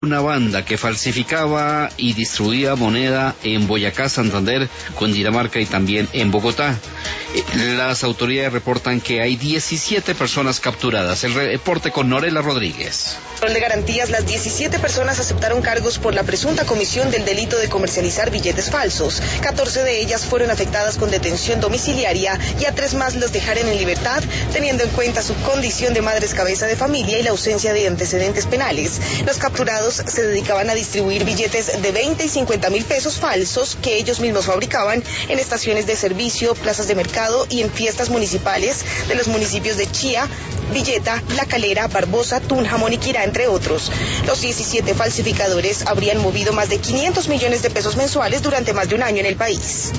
Una banda que falsificaba y distribuía moneda en Boyacá, Santander, Cundinamarca y también en Bogotá. Las autoridades reportan que hay 17 personas capturadas. El reporte con Norela Rodríguez. De garantías, las 17 personas aceptaron cargos por la presunta comisión del delito de comercializar billetes falsos. 14 de ellas fueron afectadas con detención domiciliaria y a 3 más los dejaron en libertad, teniendo en cuenta su condición de madres cabeza de familia y la ausencia de antecedentes penales. Los capturados se dedicaban a distribuir billetes de 20 y 50 mil pesos falsos que ellos mismos fabricaban en estaciones de servicio, plazas de mercado y en fiestas municipales de los municipios de Chía, Villeta, La Calera, Barbosa, Tunja, Moniquirá, entre otros. Los 17 falsificadores habrían movido más de 500 millones de pesos mensuales durante más de un año en el país.